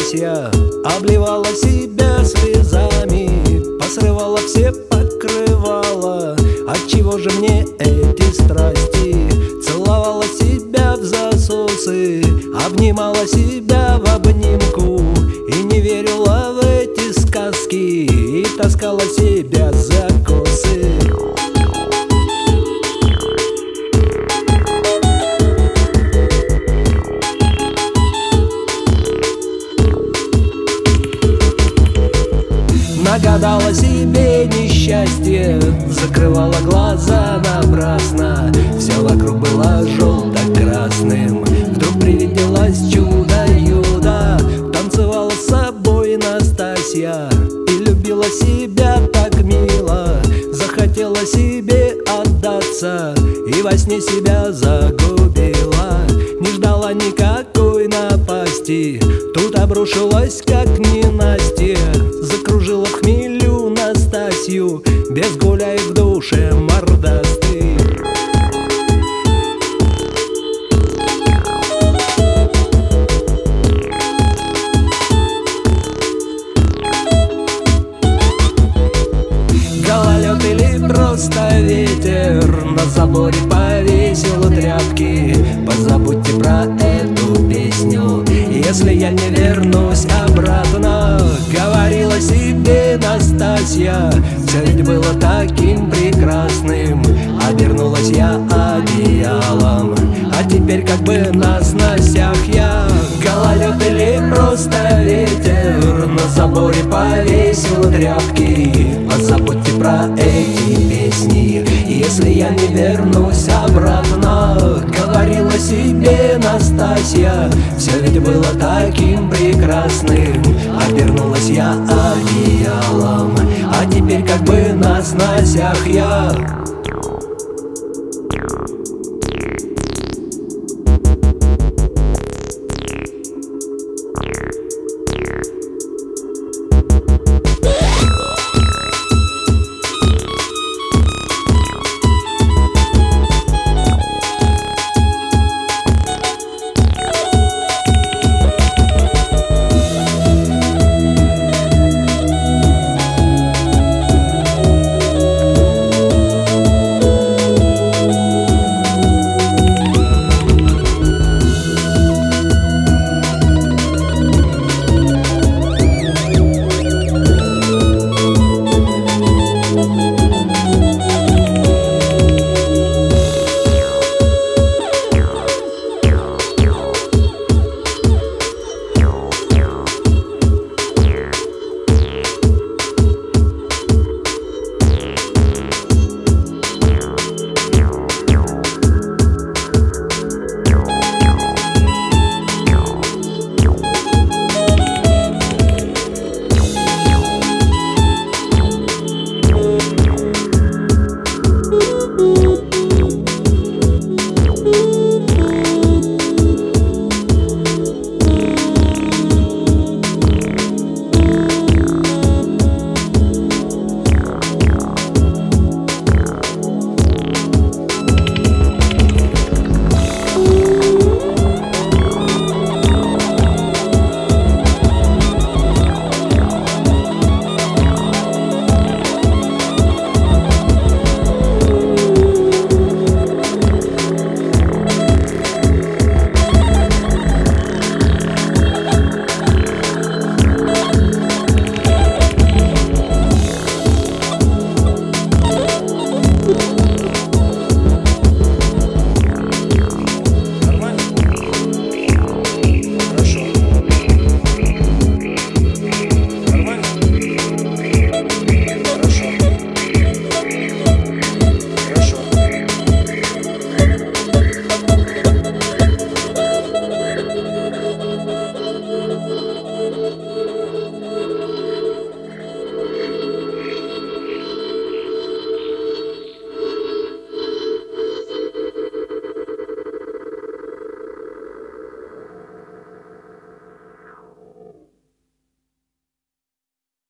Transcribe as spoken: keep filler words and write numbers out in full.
Настасья обливала себя слезами, посрывала все покрывала. Отчего же мне эти страсти? Целовала себя в засосы, обнимала себя в обнимку, и не верила в эти сказки, и таскала себя за косы. Нагадала себе несчастье, закрывала глаза напрасно. Все вокруг было желто-красным. Вдруг привиделось чудо-юдо. Танцевала с собой Настасья и любила себя так мило. Захотела себе отдаться и во сне себя загубила. Не ждала никакой напасти, тут обрушилась как ненастье. Закружила в хмелю Настасью, без гуляй в душе мордастый. Гололед или просто ветер на заборе повесил тряпки. Позабудьте про эту песню, если я не вернусь обратно. Говорила себе Настасья, все ведь было таким прекрасным. Обернулась я одеялом, а теперь как бы на сносях я. Гололед или просто ветер на заборе повесил тряпки. Позабудьте про эти песни, если я не вернусь обратно. Говорила себе Настасья, все ведь было таким прекрасным. Обернулась я одеялом, а теперь как бы на сносях я.